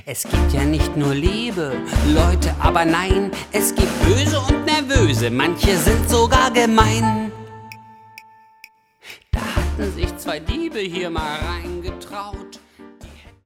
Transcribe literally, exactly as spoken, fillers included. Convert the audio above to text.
Es gibt ja nicht nur liebe Leute, aber nein, es gibt böse und nervöse, manche sind sogar gemein. Da hatten sich zwei Diebe hier mal reingetraut